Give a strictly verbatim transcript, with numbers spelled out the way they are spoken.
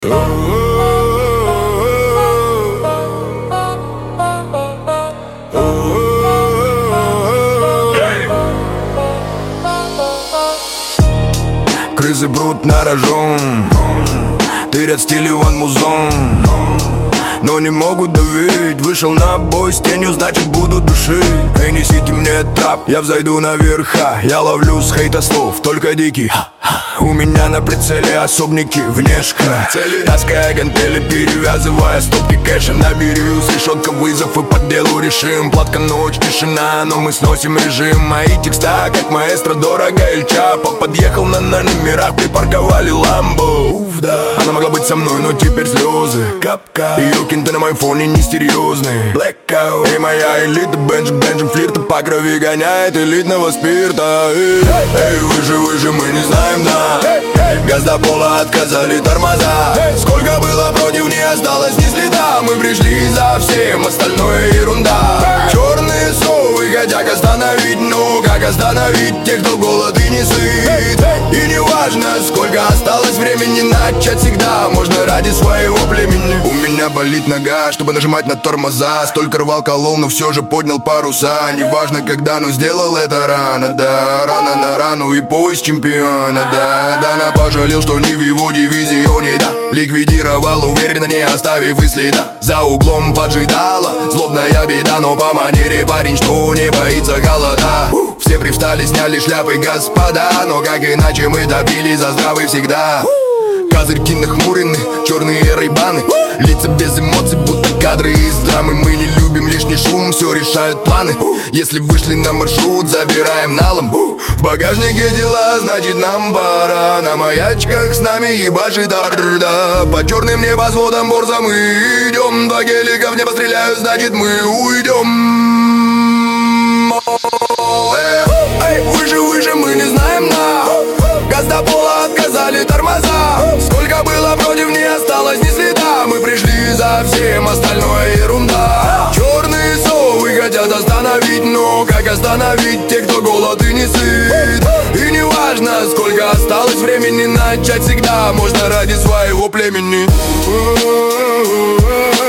Крысы брут на рожон, тырят стиль Иван Музон, но не могут давить. Вышел на бой с тенью, значит буду душить. Эй, несите мне трап, я взойду наверха. Я ловлю с хейта слов, только дикий. У меня на прицеле особники, внешка. Таская гантели, перевязывая стопки кэша. Наберу с решеткой вызов и по делу решим. Платка, ночь, тишина, но мы сносим режим. Мои текста, как маэстро, дорого Эль Чапо. Подъехал на, на номерах, припарковали ламбо. Уф, да. Она могла быть со мной, но теперь слезы. Капка. Ее кинты на моем фоне несерьезные. Blackout. Эй, моя элита, Бенджи, Бенджи, флирта по крови гоняет элитного спирта. Эй, эй, выше, выше, мы не знаем, да. Газ до пола, отказали тормоза. Сколько было против, не осталось ни следа. Мы пришли за всем, остальное ерунда. Черные совы хотят остановить, но как остановить тех, кто голод и не сыт? И не важно, сколько осталось времени, начать всегда можно ради своего племени. У меня болит нога, чтобы нажимать на тормоза. Столько рвал колол, но все же поднял паруса. Неважно когда, но сделал это рано, да. Рано на рану и пояс чемпиона, да. Дана пожалел, что не в его дивизионе, да. Ликвидировал, уверенно не оставив и следа. За углом поджидала злобная беда, но по манере парень, что не боится голода. Все привстали, сняли шляпы, господа, но как иначе мы добились за здравый всегда. Козырьки нахмурены, черные рейбаны, лица без эмоций, будто кадры из драмы. Мы не любим лишний шум, все решают планы. Если вышли на маршрут, забираем налом. В багажнике дела, значит нам пора. На маячках с нами ебашит орда. По черным небосводам борза мы идем. Два гелика в небо стреляют, значит мы уйдем. Эй, выше, выше, мы не знаем, на. Газ до пола, отказали тормоза. Сколько было против, не осталось ни следа. Мы пришли за всем, остальное ерунда. Черные совы хотят остановить, но как остановить тех, кто голод и не сыт? И не важно, сколько осталось времени, начать всегда можно ради своего племени.